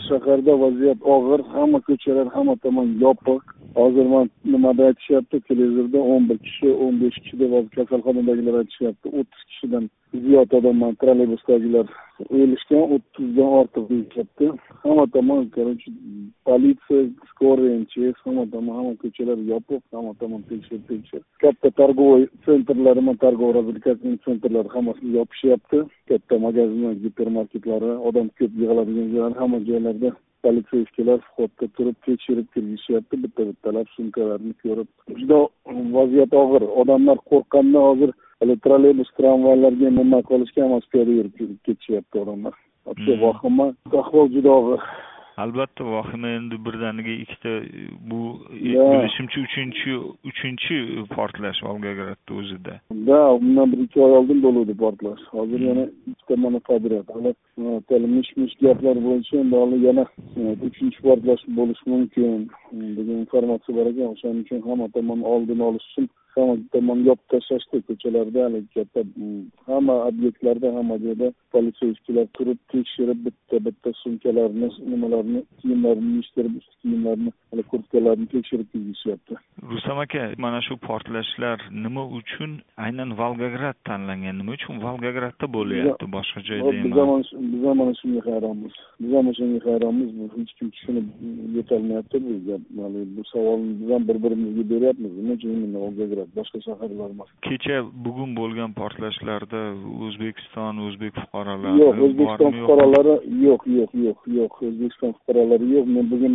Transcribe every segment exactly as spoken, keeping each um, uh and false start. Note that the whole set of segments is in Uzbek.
shaharda vaziyat og'ir, hamma ko'chalar hamma tomon yopiq. Hozir man nimada aytishyapti, televizorda o'n bir kishi, o'n besh kishi deb kasalxonadagilar aytishyapti. o'ttiz kishidan ziyod odam man trolleybusdagilar o'lishgan, o'ttizdan ortiq deyishyapti. Hamma tomon, короче, politsiya, skoriya, M Ch S, hamma tomon, hamma ko'chalar yopiq, hamma tomon tekshir, tekshir. Katta targovoy sentrlari, targ'ov-razvedkatsiya sentrlari hammasi yopishyapti. Katta magazinlar, gipermarketlari, odam ko'p yig'iladigan joylar, hamma joylarda politsiyskilar vходda turib tekshirib kirgishyapti. Bitta-bittalab sumkalarni ko'rib. Juda vaziyat og'ir. Odamlar qo'rqqanda hozir trolleybus, tramvaylarga nima qolishga emas, piyoda yurib ketishyapti odamlar. Hatto vahima, ahvol juda og'ir. Albatta vahima, endi birdaniga ikkita bu bilishimcha uchinchi uchinchi portlash Volgogradda o'zida. Da, bundan bir ikki oy oldin bo'ldi portlash. Hozir yana ikkita mana qadriyat. Hali mish-mish gaplar bo'yicha endi yana uchinchi portlash bo'lishi mumkin degan informatsiya bor ekan. O'shaning uchun hamma tomon oldini olish uchun hamma tomon yopib tashlashdi ko'chalarda, katta hamma obyektlarda, hamma joyda politsiyachilar turib tekshirib bitta-bitta sumkalarni, nimalarni, kiyimlarni yechtirib, ust kiyimlarni, kurtkalarni tekshirib kelishyapti. Rustam aka, mana shu portlashlar nima uchun aynan Volgograd tanlangan? Nima uchun Volgogradda bo'lyapti, boshqa joyda emas? Biz ham mana shunga hayronmiz. Biz ham shunga hayronmiz. Hech kim tushunib yetolmayapti bu gap. Bu savolni biz ham bir-birimizga beryapmiz. Nima uchun Volgograd, boshqa shaharlar emas? Kecha bugun bo'lgan portlashlarda O'zbekiston, o'zbek fuqarolari yo'q, O'zbekiston fuqarolari yo'q, yo'q, yo'q, yo'q. O'zbekiston fuqarolari yo'q. Men bugun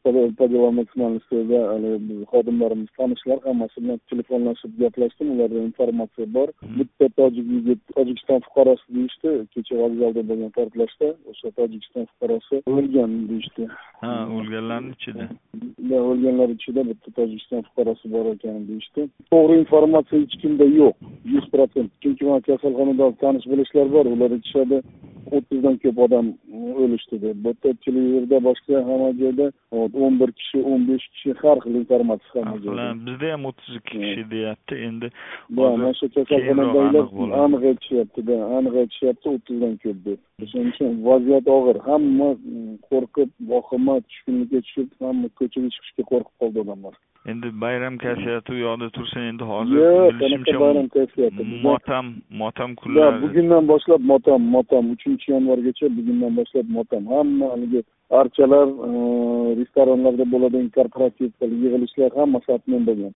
Serspadaga xodimlarimiz, tanishlar hammasi bilan telefonlashib gaplashdim. Ularda informatsiya bor. Bitta tojik yigit, Tojikiston fuqarosi deyishdi. Kecha vokzalda bo'lgan portlashda o'sha Tojikiston fuqarosi o'lgan deyishdi. Ha, o'lganlarning ichida. Ya, o'lganlar ichida bitta Tojikiston fuqarosi bor ekan deyishdi. To'g'ri informatsiya hech kimda yo'q, yuz foiz. Chunki mana kasalxonada tanish bilishlar bor, ular aytishadi o'ttizdan ko'p odam o'lishdi deb. Bu televizorda boshqa hamma joyda o'n bir kishi, o'n besh kishi har xil informatsiya hamma joyda. Bizda ham o'ttiz ikki kishi deyapti. Endi mana shu kasalxonadagilar aniq aytishyapti-da, aniq aytishyapti o'ttizdan ko'p deb. Shuning uchun vaziyat og'ir. Hamma qo'rqib, vahima tushkunlikka tushib, hamma ko'chaga chiqishga qo'rqib qoldi odamlar. Endi bayram kayfiyati u yoqda tursa, endi hozir bilishimcha bayram kayfiyati. Motam, motam kunlari. Bugundan boshlab motam, motam uchinchi yanvargacha bugundan boshlab motam. Hamma haligi archalar, restoranlarda bo'ladigan korporativ yig'ilishlar hammasi atmen bo'lgan.